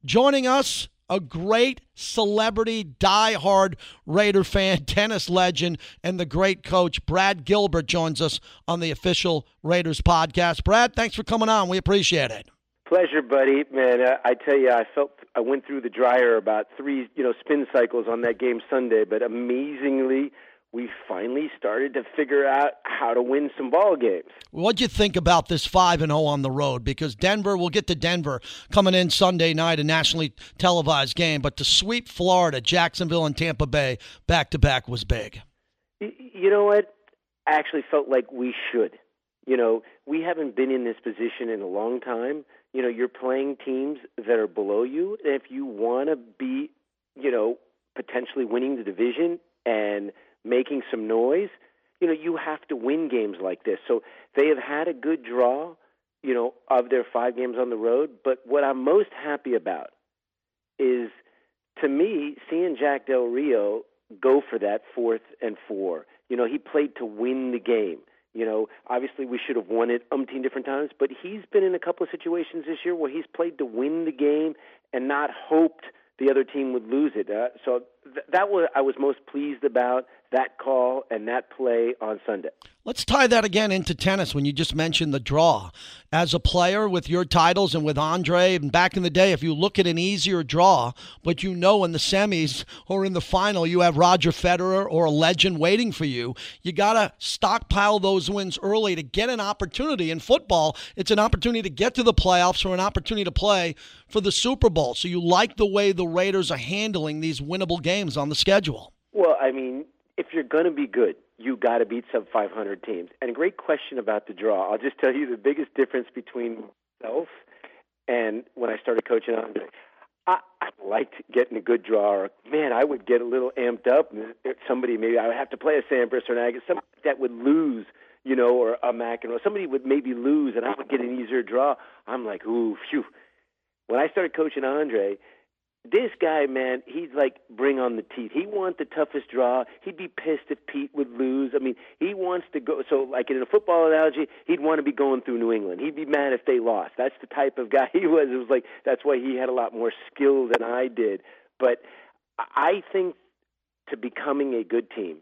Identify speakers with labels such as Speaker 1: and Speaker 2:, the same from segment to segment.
Speaker 1: Joining us, a great celebrity, diehard Raider fan, tennis legend, and the great coach, Brad Gilbert, joins us on the official Raiders podcast. Brad, thanks for coming on. We appreciate it.
Speaker 2: Pleasure, buddy. Man, I tell you, I went through the dryer about 3, spin cycles on that game Sunday, but amazingly, we finally started to figure out how to win some ball games.
Speaker 1: What'd you think about this 5-0 on the road? Because Denver, we'll get to Denver coming in Sunday night, a nationally televised game, but to sweep Florida, Jacksonville, and Tampa Bay back-to-back was big.
Speaker 2: You know what? I actually felt like we should. We haven't been in this position in a long time. You're playing teams that are below you, and if you want to be, potentially winning the division and making some noise, you have to win games like this. So they have had a good draw, of their 5 games on the road. But what I'm most happy about is, to me, seeing Jack Del Rio go for that 4th and 4. He played to win the game. Obviously we should have won it umpteen different times, but he's been in a couple of situations this year where he's played to win the game and not hoped the other team would lose it. So that was I was most pleased about, that call and that play on Sunday.
Speaker 1: Let's tie that again into tennis when you just mentioned the draw. As a player with your titles and with Andre, and back in the day, if you look at an easier draw, but in the semis or in the final you have Roger Federer or a legend waiting for you, you got to stockpile those wins early to get an opportunity. In football, it's an opportunity to get to the playoffs or an opportunity to play for the Super Bowl. So you like the way the Raiders are handling these winnable games on the schedule.
Speaker 2: Well, if you're going to be good, you got to beat sub-500 teams. And a great question about the draw. I'll just tell you the biggest difference between myself and when I started coaching Andre. I liked getting a good draw. Or, man, I would get a little amped up. If somebody, maybe I would have to play a Sampras or an Agassi, somebody that would lose, or a McEnroe. Somebody would maybe lose, and I would get an easier draw. I'm like, ooh, phew. When I started coaching Andre, this guy, man, he's like, bring on the teeth. He wants the toughest draw. He'd be pissed if Pete would lose. He wants to go. So, like in a football analogy, he'd want to be going through New England. He'd be mad if they lost. That's the type of guy he was. It was like, that's why he had a lot more skill than I did. But I think to becoming a good team,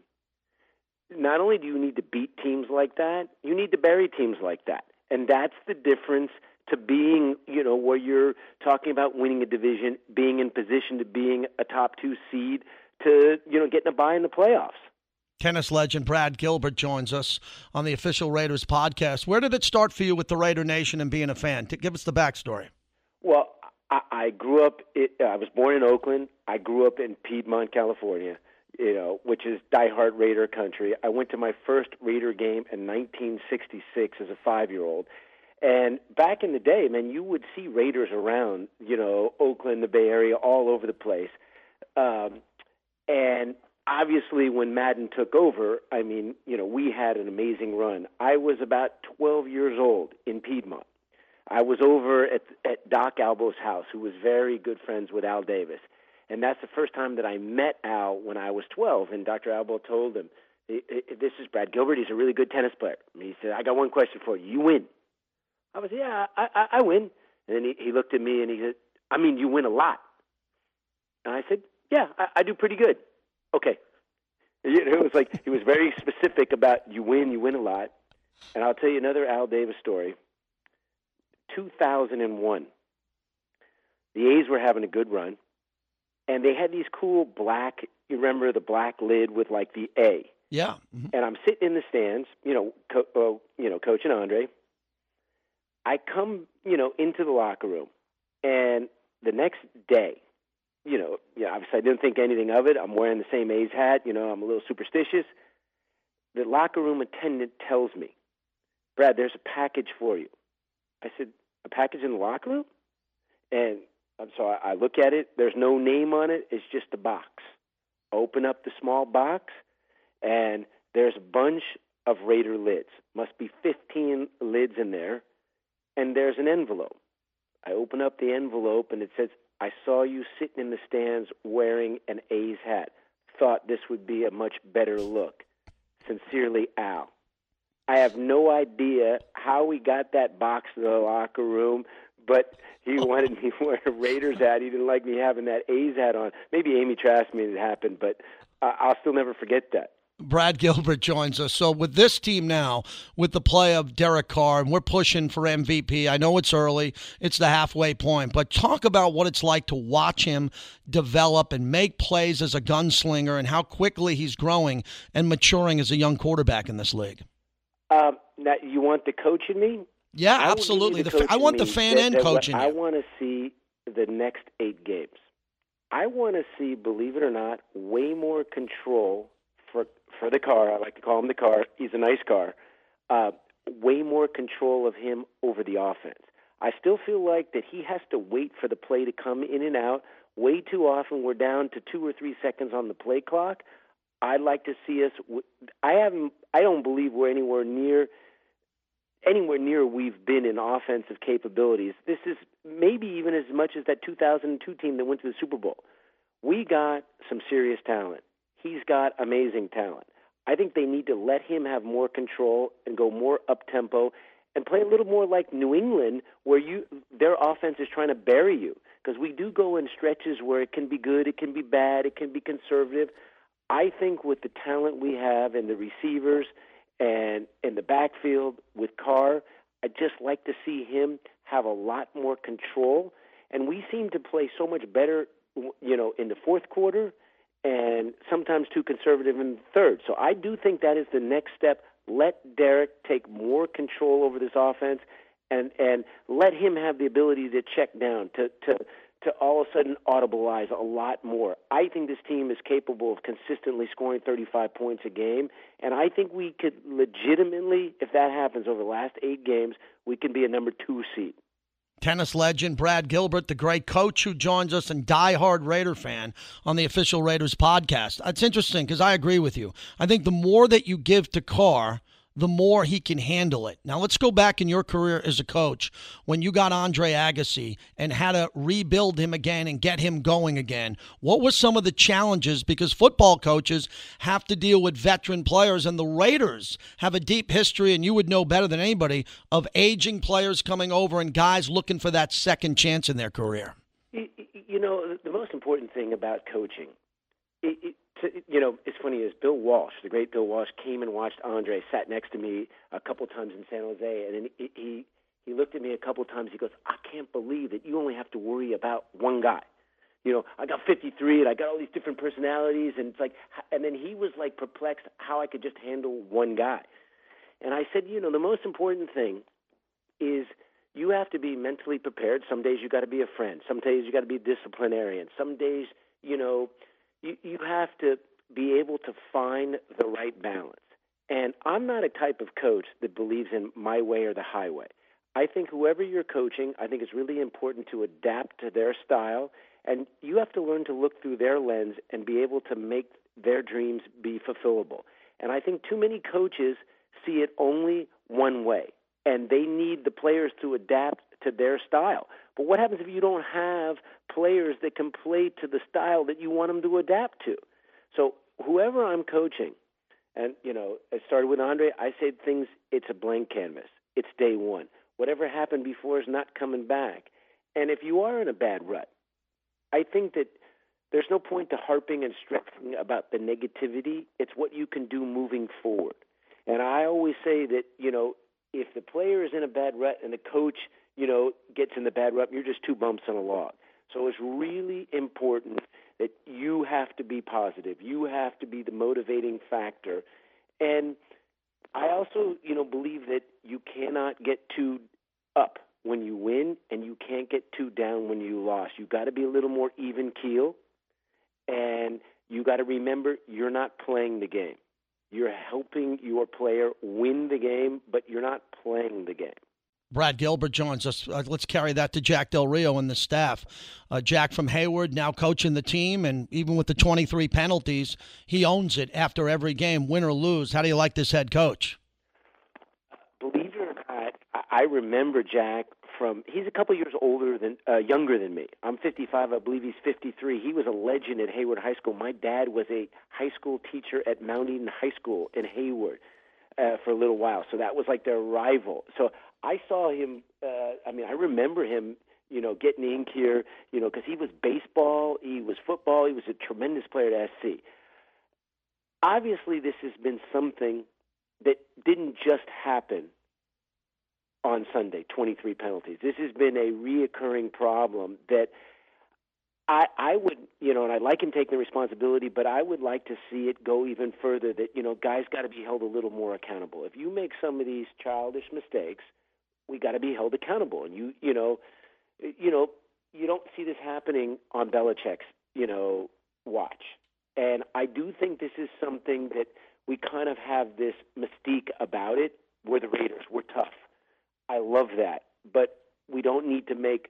Speaker 2: not only do you need to beat teams like that, you need to bury teams like that. And that's the difference to being, where you're talking about winning a division, being in position to being a top 2 seed, to, getting a bye in the playoffs.
Speaker 1: Tennis legend Brad Gilbert joins us on the official Raiders podcast. Where did it start for you with the Raider Nation and being a fan? Give us the backstory.
Speaker 2: Well, I grew up, I was born in Oakland. I grew up in Piedmont, California, which is diehard Raider country. I went to my first Raider game in 1966 as a 5-year-old. And back in the day, man, you would see Raiders around, Oakland, the Bay Area, all over the place. And obviously when Madden took over, we had an amazing run. I was about 12 years old in Piedmont. I was over at Doc Albo's house, who was very good friends with Al Davis. And that's the first time that I met Al when I was 12. And Dr. Albo told him, this is Brad Gilbert. He's a really good tennis player. And he said, I got one question for you. You win. I was, yeah, I win. And then he looked at me and he said, you win a lot. And I said, yeah, I do pretty good. Okay. It was like he was very specific about you win a lot. And I'll tell you another Al Davis story. 2001, the A's were having a good run, and they had these cool black, you remember the black lid with like the A.
Speaker 1: Yeah. Mm-hmm.
Speaker 2: And I'm sitting in the stands, coaching Andre. I come, into the locker room, and the next day, obviously I didn't think anything of it. I'm wearing the same A's hat. I'm a little superstitious. The locker room attendant tells me, Brad, there's a package for you. I said, a package in the locker room? And so I look at it. There's no name on it. It's just a box. Open up the small box, and there's a bunch of Raider lids. Must be 15 lids in there. And there's an envelope. I open up the envelope, and it says, I saw you sitting in the stands wearing an A's hat. Thought this would be a much better look. Sincerely, Al. I have no idea how we got that box to the locker room, but he wanted me to wear a Raiders hat. He didn't like me having that A's hat on. Maybe Amy Trask made it happen, but I'll still never forget that.
Speaker 1: Brad Gilbert joins us. So with this team now, with the play of Derek Carr, and we're pushing for MVP. I know it's early. It's the halfway point. But talk about what it's like to watch him develop and make plays as a gunslinger and how quickly he's growing and maturing as a young quarterback in this league.
Speaker 2: Now, you want the coach in me?
Speaker 1: Yeah, absolutely. I want the fan and coach in you.
Speaker 2: I want to see the next 8 games. I want to see, believe it or not, way more control for the car. I like to call him the car. He's a nice car. Way more control of him over the offense. I still feel like that he has to wait for the play to come in and out. Way too often we're down to 2 or 3 seconds on the play clock. I'd like to see us. I don't believe we're anywhere near we've been in offensive capabilities. This is maybe even as much as that 2002 team that went to the Super Bowl. We got some serious talent. He's got amazing talent. I think they need to let him have more control and go more up-tempo and play a little more like New England, where their offense is trying to bury you. Because we do go in stretches where it can be good, it can be bad, it can be conservative. I think with the talent we have and the receivers and in the backfield with Carr, I'd just like to see him have a lot more control. And we seem to play so much better, in the fourth quarter, and sometimes too conservative in the third. So I do think that is the next step. Let Derek take more control over this offense and let him have the ability to check down, to all of a sudden audibilize a lot more. I think this team is capable of consistently scoring 35 points a game, and I think we could legitimately, if that happens over the last 8 games, we can be a number 2 seed.
Speaker 1: Tennis legend Brad Gilbert, the great coach who joins us and diehard Raider fan on the Official Raiders podcast. It's interesting because I agree with you. I think the more that you give to Carr, the more he can handle it. Now, let's go back in your career as a coach when you got Andre Agassi and had to rebuild him again and get him going again. What were some of the challenges? Because football coaches have to deal with veteran players, and the Raiders have a deep history, and you would know better than anybody, of aging players coming over and guys looking for that second chance in their career.
Speaker 2: The most important thing about coaching, it's funny, is Bill Walsh, the great Bill Walsh, came and watched Andre, sat next to me a couple times in San Jose, and then he looked at me a couple times. He goes, I can't believe that you only have to worry about one guy. I got 53, and I got all these different personalities, and it's like, and then he was like perplexed how I could just handle one guy. And I said, the most important thing is you have to be mentally prepared. Some days you got to be a friend. Some days you got to be a disciplinarian. Some days, you have to be able to find the right balance. And I'm not a type of coach that believes in my way or the highway. I think whoever you're coaching, I think it's really important to adapt to their style, and you have to learn to look through their lens and be able to make their dreams be fulfillable. And I think too many coaches see it only one way, and they need the players to adapt to their style. But what happens if you don't have players that can play to the style that you want them to adapt to? So whoever I'm coaching, and, it started with Andre, I said things, it's a blank canvas. It's day one. Whatever happened before is not coming back. And if you are in a bad rut, I think that there's no point to harping and stressing about the negativity. It's what you can do moving forward. And I always say that, if the player is in a bad rut and the coach, gets in the bad rut, you're just 2 bumps on a log. So it's really important that you have to be positive. You have to be the motivating factor. And I also, believe that you cannot get too up when you win, and you can't get too down when you lost. You got to be a little more even keel, and you got to remember you're not playing the game. You're helping your player win the game, but you're not playing the game.
Speaker 1: Brad Gilbert joins us. Let's carry that to Jack Del Rio and the staff. Jack from Hayward, now coaching the team, and even with the 23 penalties, he owns it after every game, win or lose. How do you like this head coach?
Speaker 2: Believe it or not, I remember Jack he's a couple years younger than me. I'm 55. I believe he's 53. He was a legend at Hayward High School. My dad was a high school teacher at Mount Eden High School in Hayward for a little while. So that was like their rival. So I saw him. I remember him. Getting ink here. Because he was baseball, he was football, he was a tremendous player at SC. Obviously, this has been something that didn't just happen on Sunday. 23 penalties. This has been a reoccurring problem that I would, and I like him taking the responsibility, but I would like to see it go even further that, guys got to be held a little more accountable. If you make some of these childish mistakes, we got to be held accountable. And you don't see this happening on Belichick's, watch. And I do think this is something that we kind of have this mystique about it. We're the Raiders. We're tough. I love that. But we don't need to make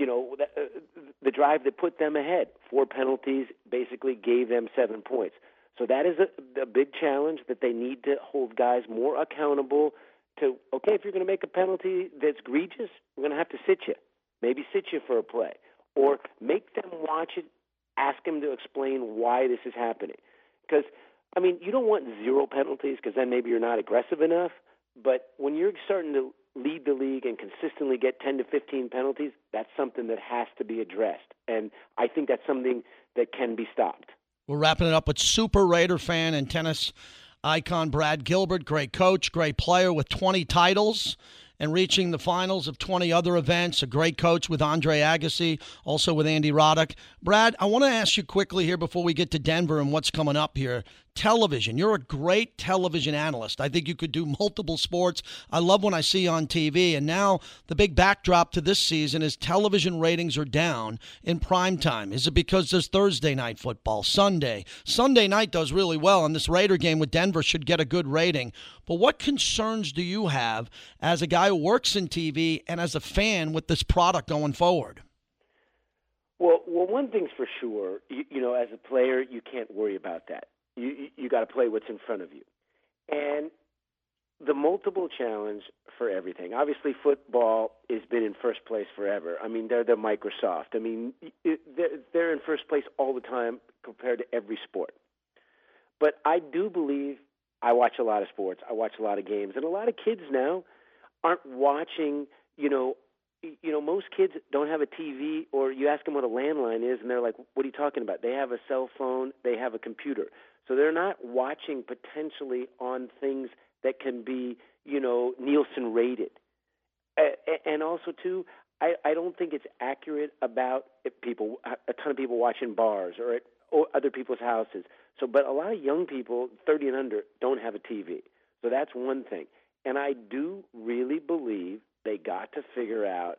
Speaker 2: the drive that put them ahead. 4 penalties basically gave them 7 points. So that is a big challenge that they need to hold guys more accountable to, okay, if you're going to make a penalty that's egregious, we're going to have to sit you. Maybe sit you for a play. Or make them watch it, ask them to explain why this is happening. Because, you don't want 0 penalties because then maybe you're not aggressive enough. But when you're starting to lead the league and consistently get 10 to 15 penalties, that's something that has to be addressed. And I think that's something that can be stopped.
Speaker 1: We're wrapping it up with Super Raider fan and tennis icon Brad Gilbert. Great coach, great player with 20 titles and reaching the finals of 20 other events. A great coach with Andre Agassi, also with Andy Roddick. Brad, I want to ask you quickly here before we get to Denver and what's coming up here. Television. You're a great television analyst. I think you could do multiple sports. I love when I see you on TV. And now the big backdrop to this season is television ratings are down in prime time. Is it because there's Thursday night football, Sunday? Sunday night does really well, and this Raider game with Denver should get a good rating. But what concerns do you have as a guy who works in TV and as a fan with this product going forward?
Speaker 2: Well, one thing's for sure. As a player, you can't worry about that. You got to play what's in front of you. And the multiple challenge for everything. Obviously, football has been in first place forever. They're the Microsoft. They're in first place all the time compared to every sport. But I do believe I watch a lot of sports. I watch a lot of games. And a lot of kids now aren't watching, most kids don't have a TV, or you ask them what a landline is, and they're like, what are you talking about? They have a cell phone. They have a computer. So they're not watching potentially on things that can be, Nielsen rated. And also, too, I don't think it's accurate about a ton of people watching bars or other people's houses. But a lot of young people, 30 and under, don't have a TV. So that's one thing. And I do really believe they got to figure out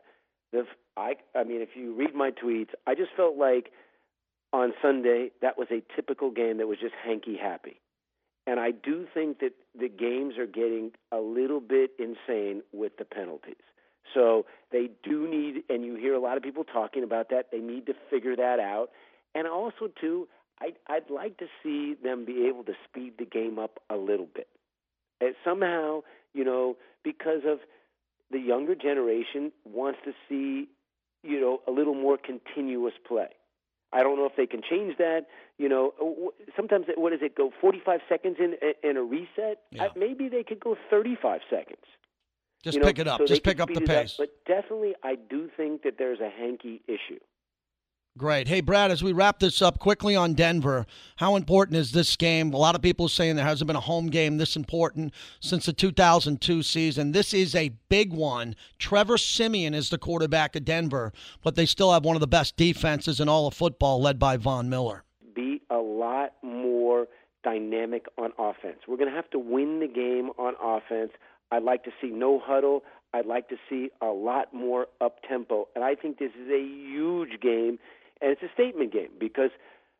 Speaker 2: if you read my tweets, I just felt like on Sunday that was a typical game that was just hanky-happy. And I do think that the games are getting a little bit insane with the penalties. So they do need, and you hear a lot of people talking about that, they need to figure that out. And also, too, I'd like to see them be able to speed the game up a little bit. And somehow, because of the younger generation wants to see, a little more continuous play. I don't know if they can change that. Sometimes, what does it go, 45 seconds in a reset?
Speaker 1: Yeah.
Speaker 2: Maybe they could go 35 seconds.
Speaker 1: Just pick it up.
Speaker 2: So
Speaker 1: just pick up the pace.
Speaker 2: But definitely, I do think that there's a hanky issue.
Speaker 1: Great. Hey, Brad, as we wrap this up quickly on Denver, how important is this game? A lot of people are saying there hasn't been a home game this important since the 2002 season. This is a big one. Trevor Siemian is the quarterback of Denver, but they still have one of the best defenses in all of football, led by Von Miller.
Speaker 2: Be a lot more dynamic on offense. We're going to have to win the game on offense. I'd like to see no huddle. I'd like to see a lot more up-tempo. And I think this is a huge game. And it's a statement game because,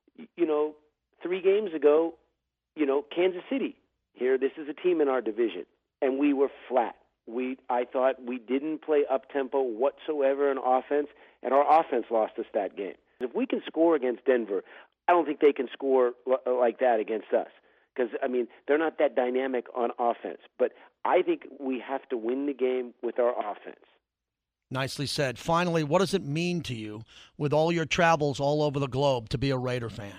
Speaker 2: 3 games ago, Kansas City, this is a team in our division, and we were flat. I thought we didn't play up-tempo whatsoever in offense, and our offense lost us that game. If we can score against Denver, I don't think they can score like that against us because, they're not that dynamic on offense. But I think we have to win the game with our offense.
Speaker 1: Nicely said. Finally, what does it mean to you with all your travels all over the globe to be a Raider fan?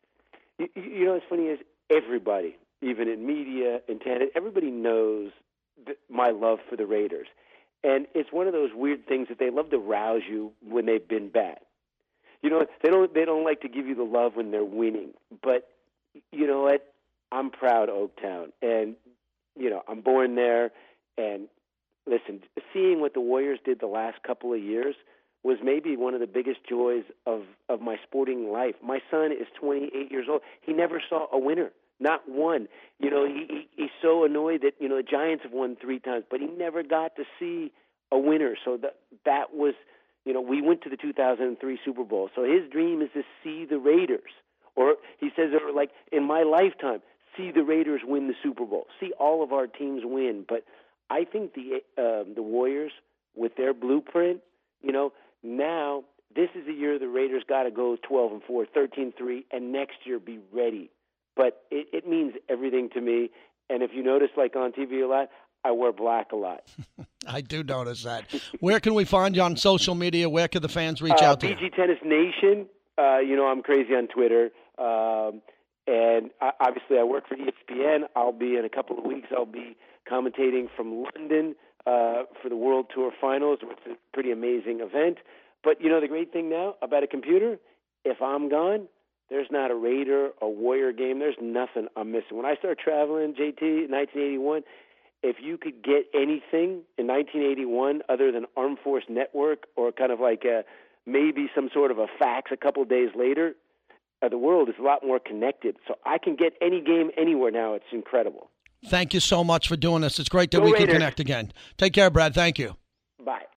Speaker 2: What's funny is everybody, even in media and tennis, everybody knows my love for the Raiders. And it's one of those weird things that they love to rouse you when they've been bad. You know, they don't like to give you the love when they're winning. But you know what? I'm proud of Oaktown, and you know, I'm born there. And listen, seeing what the Warriors did the last couple of years was maybe one of the biggest joys of my sporting life. My son is 28 years old. He never saw a winner, not one. You know, he's so annoyed that, you know, the Giants have won 3 times, but he never got to see a winner. So that was, you know, we went to the 2003 Super Bowl. So his dream is to see the Raiders. Or he says, or like, in my lifetime, see the Raiders win the Super Bowl, see all of our teams win. But I think the Warriors, with their blueprint, you know, now this is the year the Raiders got to go 12-4, 13-3, and next year be ready. But it means everything to me. And if you notice, like on TV a lot, I wear black a lot.
Speaker 1: I do notice that. Where can we find you on social media? Where can the fans reach out to you?
Speaker 2: BG Tennis Nation. You know, I'm crazy on Twitter. And obviously I work for ESPN. I'll be in a couple of weeks. I'll be commentating from London for the World Tour Finals, which is a pretty amazing event. But, you know, the great thing now about a computer, if I'm gone, there's not a Raider, a Warrior game. There's nothing I'm missing. When I started traveling, JT, in 1981, if you could get anything in 1981 other than Armed Force Network or kind of like maybe some sort of a fax a couple of days later, the world is a lot more connected. So I can get any game anywhere now. It's incredible.
Speaker 1: Thank you so much for doing this. It's great that
Speaker 2: Go
Speaker 1: we
Speaker 2: Raiders.
Speaker 1: can connect again. Take care, Brad. Thank you.
Speaker 2: Bye.